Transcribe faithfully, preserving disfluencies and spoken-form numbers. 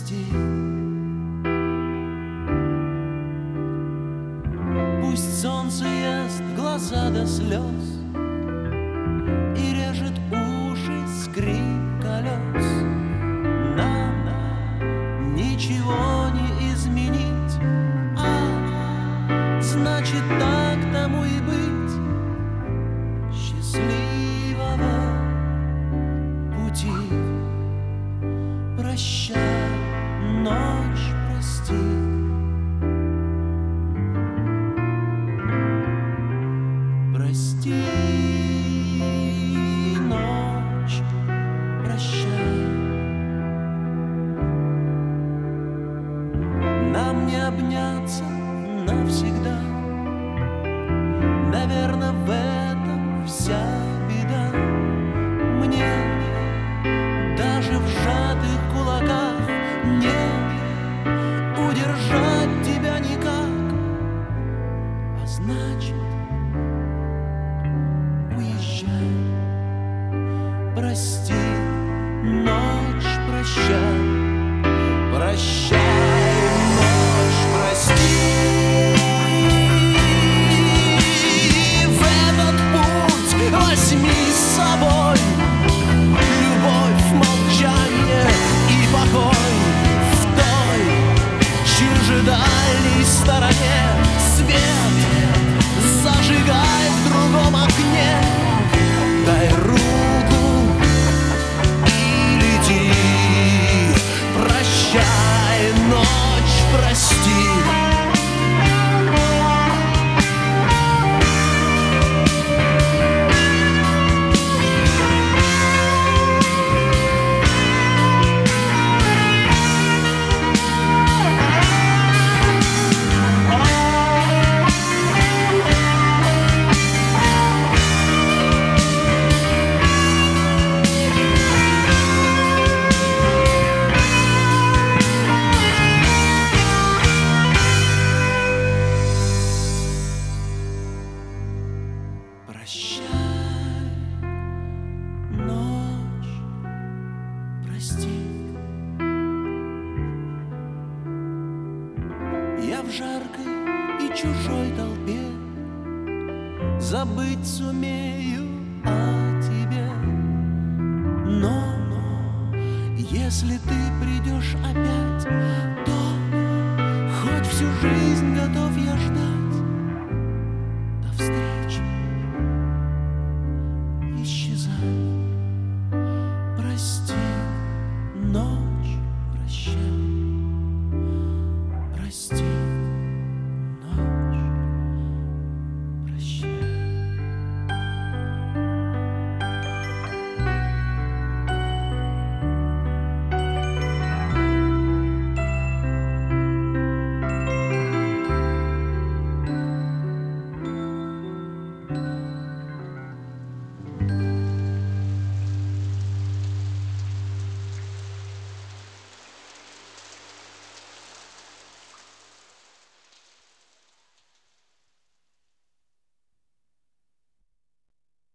прости. Пусть солнце ест глаза до слез и режет уши скрип колес. Нам ничего не изменить, а значит так тому и быть. Счастливого пути. Прощай, ночь, прости. Прости, ночь, прощай. Нам не обняться навсегда. Наверно, в этом вся беда. Мне даже в сжатых кулаках не удержать тебя никак. А значит, уезжай. Прости, ночь, прощай. Прощай, ночь, прости. В этот путь возьми с собой любовь, молчание и покой. В той чужедальней стороне свет зажигай в другом окне. Дай руку и лети. Прощай, ночь, прости. Прощай, ночь, прости. Я в жаркой и чужой толпе забыть сумею о тебе. Но, но если ты придешь опять, то хоть всю жизнь готов я ждать.